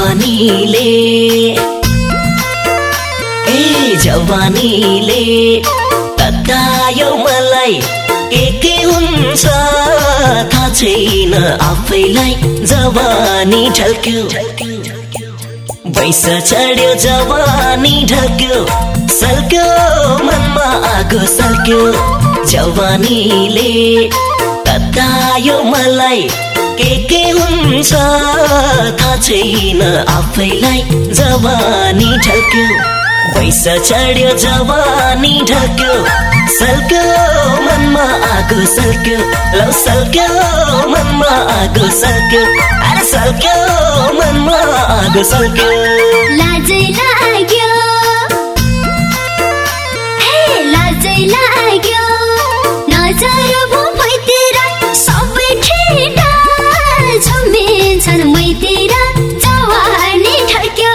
जवानीले जवानीले ततायो मलाई के हुन्छ थाहा छैन आफैलाई जवानी ढल्क्यो पैसा चढ्यो जवानी ढल्क्यो सल्क्यो मनमा आगो सल्क्यो जवानीले ततायो मलाई के हुन्छ थाहा छैन आफैलाई जवानी ढल्क्यो पैसा चढ्यो जवानी ढल्क्यो सल्क्यो मनमा आगो सल्क्यो लौ सल्क्यो मनमा आगो सल्क्यो अरे सल्क्यो मनमा आगो सल्क्यो लाजै लाग्यो हे लाजै लाग्यो नजर भो भइतिर सबै ठेटा झुमिन्छन् मैतिर जवानी ढल्क्यो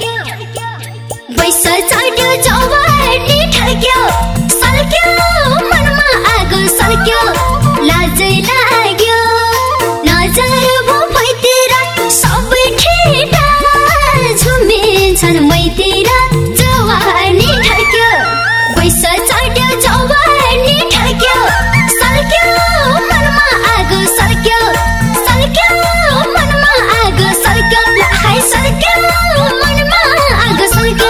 पैसा चढ्यो जवानी ढल्क्यो सल्क्यो मनमा आगो सल्क्यो लाजै लाग्यो नजर भो भइतिर सबै ठेटा झुमिन्छन् मैतिर जवानी ढल्क्यो पैसा चढ्यो जवानी ढल्क्यो सल्क्यो मनमा आगो सल्क्यो सल्क्यो मनमा आगो सल्क्यो हाय सल्क्यो मनमा आगो सल्क्यो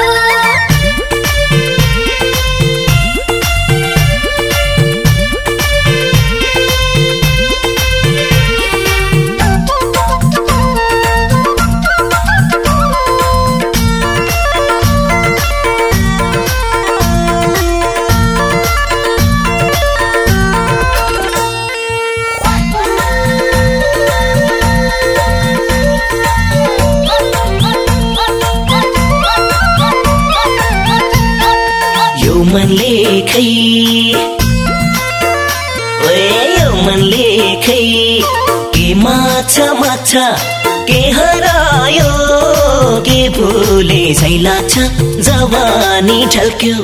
मनले खै के माछा के हरायो के भुले झै लाग्छ जवानी ढल्क्यो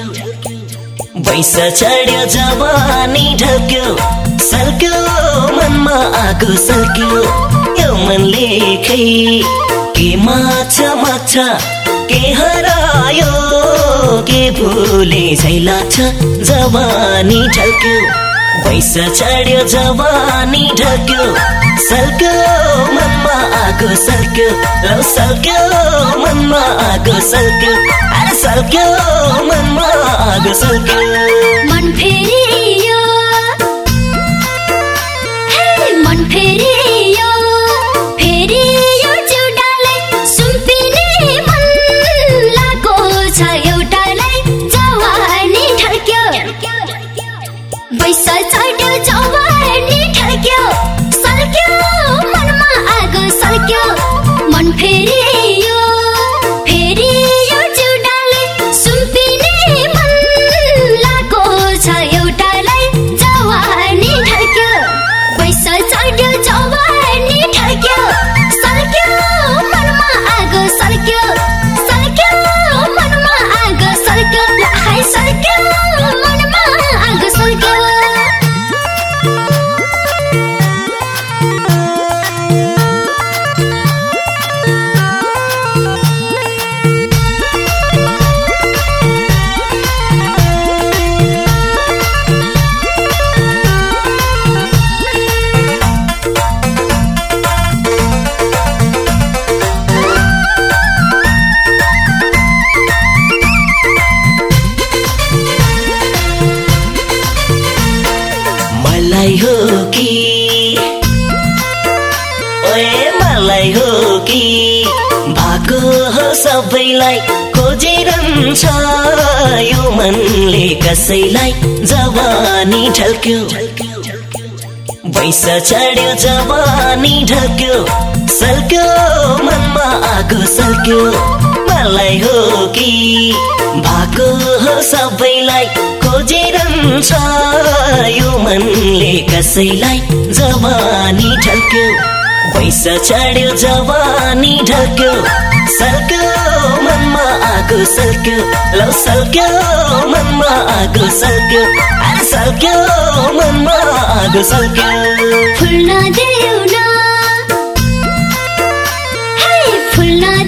पैसा चढ्यो जवानी ढल्क्यो सल्क्यो मनमा आगो सल्क्यो यो मनले खै के माछा के हरायो के भुले झै लाग्छ जवानी ढल्क्यो पैसा चढ्यो जवानी ढल्क्यो सल्क्यो मनमा आगो सल्क्यो लौ सल्क्यो मनमा आगो सल्क्यो अरे सल्क्यो मनमा आगो सल्क्यो मन फेरियो हे मन फेरियो फेरियो जुडालाई सुम्पिने मन लागो छ एउटालाई जवानी ढल्क्यो पैसा चढ्यो जवानी ढल्क्यो सल्क्यो मनमा आगो सल्क्यो मन फेरियो फेरियो जुडालाई सुम्पिने मन लागो छ एउटालाई जवानी ढल्क्यो पैसा चढ्यो जवानी ढल्क्यो सल्क्यो मनमा आगो सल्क्यो सल्क्यो मनमा आगो सल्क्यो हाय सल्क्यो मनमा आगो सल्क्यो मलाई हो कि भाको हो सबैलाई खोजिरहन्छ यो मनले कसैलाई जवानी ढल्क्यो पैसा चढ्यो जवानी ढल्क्यो सल्क्यो मनमा आगो सल्क्यो मलाई हो कि भाको हो सबैलाई खोजिरहन्छ यो मनले कसैलाई जवानी ढल्क्यो पैसा चढ्यो जवानी ढल्क्यो सल्क्यो मनमा आगो सल्क्यो लौ सल्क्यो मनमा आगो सल्क्यो अरे सल्क्यो मनमा आगो सल्क्यो फुल्न देऊ न हे फुल्न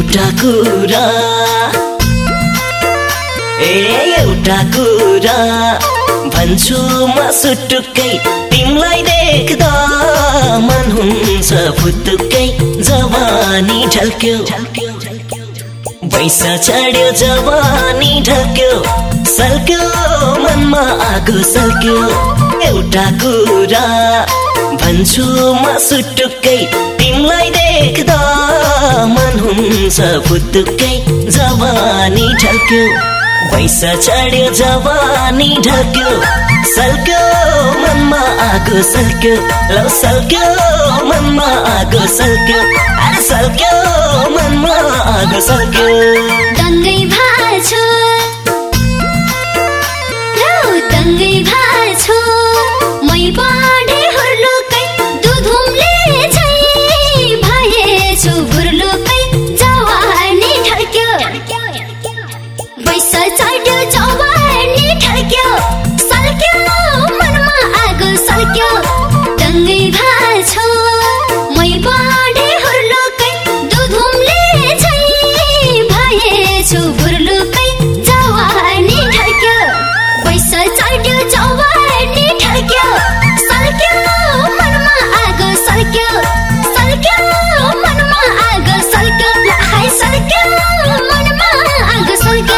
एउटा कुरा भन्छु म सुटुक्कै तिमीलाई देख्दा मन हुन्छ फुत्तुकै जवानी ढल्क्यो पैसा चढ्यो जवानी ढल्क्यो सल्क्यो मनमा आगो सल्क्यो एउटा कुरा भन्छु म सुटुक्कै तिमीलाई देख्दा मन हुन्छ फुत्तुकै जवानी ढल्क्यो पैसा चढ्यो जवानी ढल्क्यो सल्क्यो मनमा आगो सल्क्यो लौ सल्क्यो मनमा आगो सल्क्यो अरे सल्क्यो मनमा आगो सल्क्यो दङ्गै भाछु लौ दङ्गै भाछु मै बाडे हुर्लुकै दुधुमले झै भएछु बुर्लुकै जवानी ढल्क्यो पैसा चढ्यो जवानी ढल्क्यो सल्क्यो मनमा आगो सल्क्यो दङ्गै भाछु मै बाडे हुर्लुकै दुधुमले झै भएछु बुर्लुकै जवानी ढल्क्यो पैसा चढ्यो जवानी ढल्क्यो सल्क्यो मनमा आगो सल्क्यो मनमा आगो सल्क्यो हाय सल्क्यो मनमा आगो सल्क्यो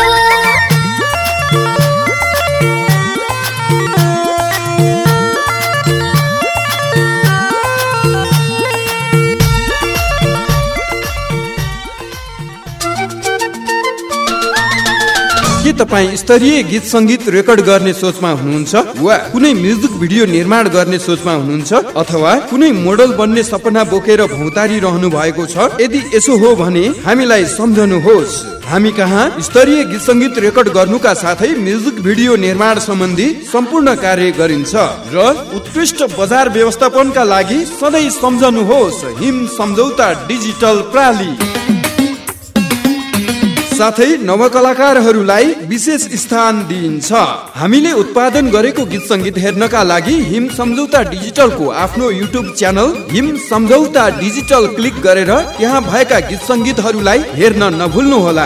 के तपाईँ स्तरीय गीत संगीत रेकर्ड गर्ने सोचमा हुनुहुन्छ वा कुनै म्युजिक भिडियो निर्माण गर्ने सोचमा हुनुहुन्छ अथवा कुनै मोडल बन्ने सपना बोकेर भौतारी रहनु भएको छ यदि यसो हो भने हामीलाई सम्झनुहोस् हामी कहाँ स्तरीय गीत संगीत रेकर्ड गर्नुका साथै म्युजिक भिडियो निर्माण सम्बन्धी सम्पूर्ण कार्य गरिन्छ र उत्कृष्ट बजार व्यवस्थापनका लागि सधैँ सम्झनुहोस् हिम सम्झौता डिजिटल प्राली साथै नवकलाकारहरूलाई विशेष स्थान दिइन्छ हामीले उत्पादन गरेको गीत संगीत हेर्नका लागि हिम सम्झौता डिजिटलको आफ्नो युट्युब च्यानल हिम सम्झौता डिजिटल क्लिक गरेर त्यहाँ भएका गीत संगीतहरूलाई हेर्न नभुल्नुहोला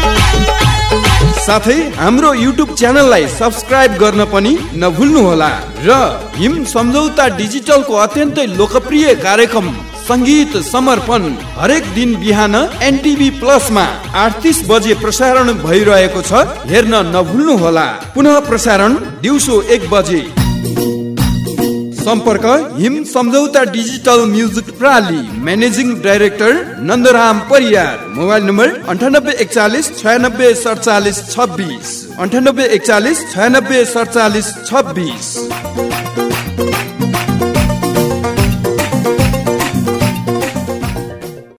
साथै हाम्रो युट्युब च्यानललाई सब्स्क्राइब गर्न पनि नभुल्नुहोला र हिम सम्झौता डिजिटलको अत्यन्तै लोकप्रिय कार्यक्रम संगीत समर्पण हरेक दिन बिहान एनटिभी प्लसमा 8:30 बजे प्रसारण भइरहेको छ हेर्न नभुल्नुहोला पुनः प्रसारण दिउँसो 1 बजे सम्पर्क हिम सम्झौता डिजिटल म्युजिक प्राली managing director Nandaram Pariyar mobile number 9841 96 47 26 9841 96 47 26